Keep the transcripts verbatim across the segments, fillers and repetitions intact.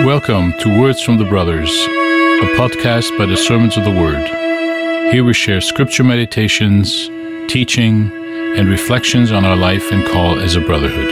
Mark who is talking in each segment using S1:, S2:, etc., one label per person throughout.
S1: Welcome to Words from the Brothers, a podcast by the Servants of the Word. Here we share scripture meditations, teaching, and reflections on our life and call as a brotherhood.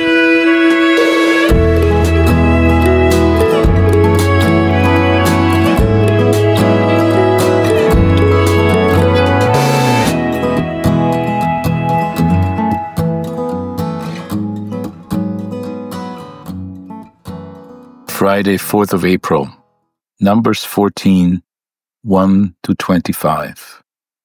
S1: Friday, fourth of April, Numbers fourteen, one to twenty-five.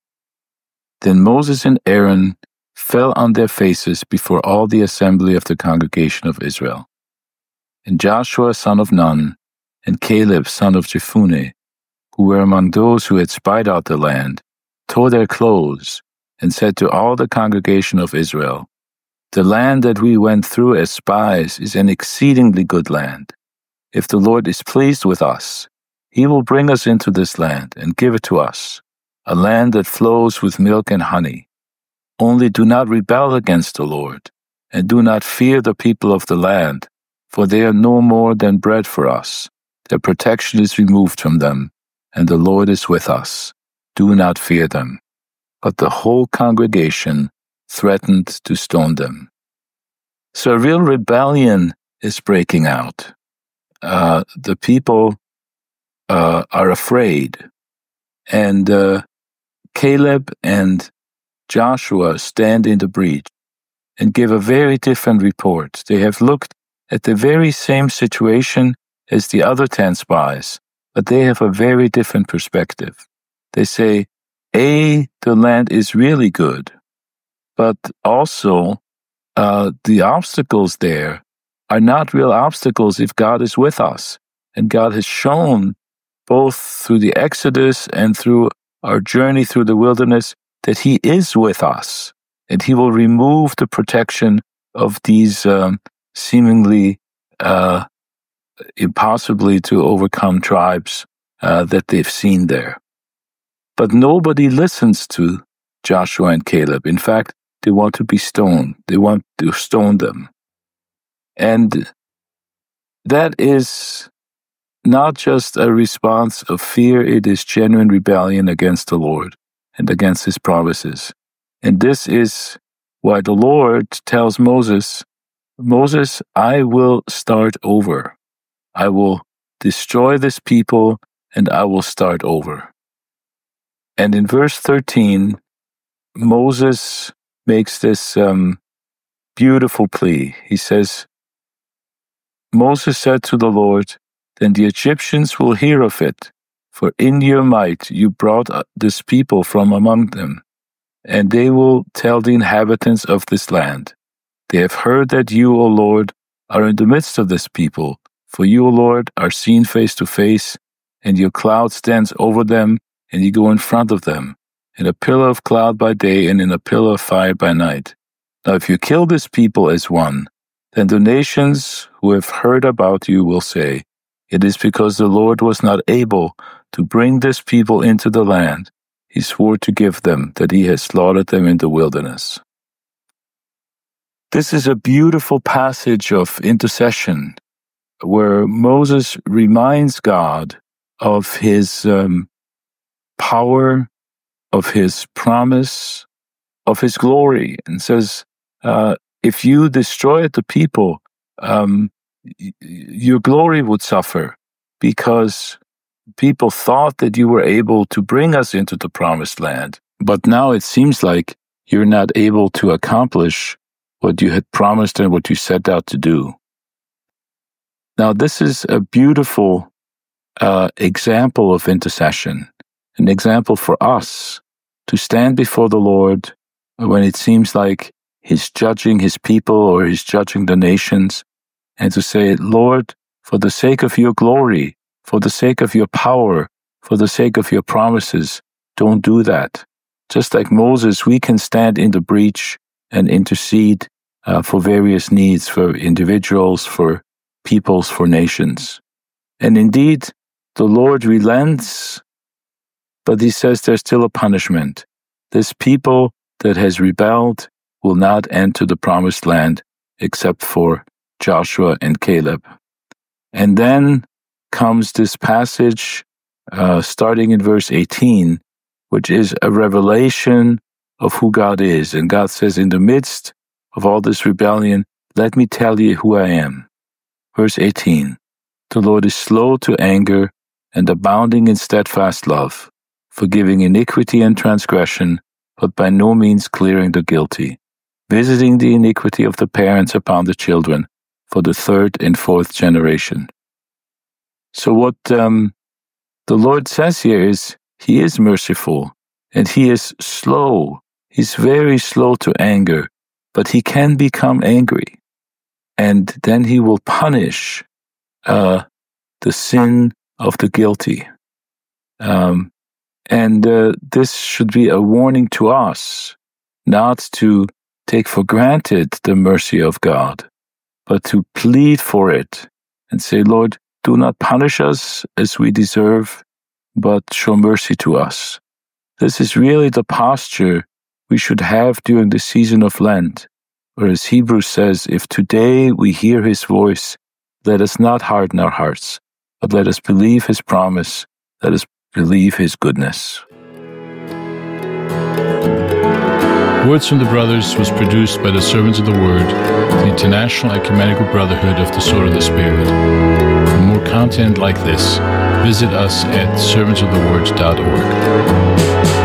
S1: Then Moses and Aaron fell on their faces before all the assembly of the congregation of Israel. And Joshua son of Nun, and Caleb son of Jephunneh, who were among those who had spied out the land, tore their clothes, and said to all the congregation of Israel, "The land that we went through as spies is an exceedingly good land. If the Lord is pleased with us, he will bring us into this land and give it to us, a land that flows with milk and honey. Only do not rebel against the Lord, and do not fear the people of the land, for they are no more than bread for us. Their protection is removed from them, and the Lord is with us. Do not fear them." But the whole congregation threatened to stone them. So a real rebellion is breaking out. Uh, the people uh, are afraid. And uh, Caleb and Joshua stand in the breach and give a very different report. They have looked at the very same situation as the other ten spies, but they have a very different perspective. They say, A, the land is really good, but also uh, the obstacles there are not real obstacles if God is with us. And God has shown, both through the Exodus and through our journey through the wilderness, that he is with us, and he will remove the protection of these um, seemingly uh, impossibly to overcome tribes uh, that they've seen there. But nobody listens to Joshua and Caleb. In fact, they want to be stoned. They want to stone them. And that is not just a response of fear, it is genuine rebellion against the Lord and against his promises. And this is why the Lord tells Moses, Moses, I will start over. I will destroy this people and I will start over. And in verse thirteen, Moses makes this um, beautiful plea. He says, Moses said to the Lord, "Then the Egyptians will hear of it, for in your might you brought this people from among them, and they will tell the inhabitants of this land. They have heard that you, O Lord, are in the midst of this people, for you, O Lord, are seen face to face, and your cloud stands over them, and you go in front of them, in a pillar of cloud by day and in a pillar of fire by night. Now if you kill this people as one, then the nations who have heard about you will say, it is because the Lord was not able to bring this people into the land he swore to give them, that he has slaughtered them in the wilderness." This is a beautiful passage of intercession where Moses reminds God of his um, power, of his promise, of his glory, and says, uh, if you destroyed the people, um, y- your glory would suffer, because people thought that you were able to bring us into the promised land. But now it seems like you're not able to accomplish what you had promised and what you set out to do. Now, this is a beautiful uh, example of intercession, an example for us to stand before the Lord when it seems like he's judging his people or he's judging the nations, and to say, Lord, for the sake of your glory, for the sake of your power, for the sake of your promises, don't do that. Just like Moses, we can stand in the breach and intercede uh, for various needs, for individuals, for peoples, for nations. And indeed, the Lord relents, but he says there's still a punishment. This people that has rebelled will not enter the promised land except for Joshua and Caleb. And then comes this passage uh, starting in verse eighteen, which is a revelation of who God is. And God says, in the midst of all this rebellion, let me tell you who I am. Verse eighteen, the Lord is slow to anger and abounding in steadfast love, forgiving iniquity and transgression, but by no means clearing the guilty, visiting the iniquity of the parents upon the children for the third and fourth generation. So what um, the Lord says here is, He is merciful and He is slow. He's very slow to anger, but He can become angry. And then He will punish uh, the sin of the guilty. Um, and uh, this should be a warning to us, not to take for granted the mercy of God, but to plead for it and say, Lord, do not punish us as we deserve, but show mercy to us. This is really the posture we should have during the season of Lent. Or as Hebrews says, if today we hear His voice, let us not harden our hearts, but let us believe His promise, let us believe His goodness.
S2: Words from the Brothers was produced by the Servants of the Word, the International Ecumenical Brotherhood of the Sword of the Spirit. For more content like this, visit us at servants of the word dot org.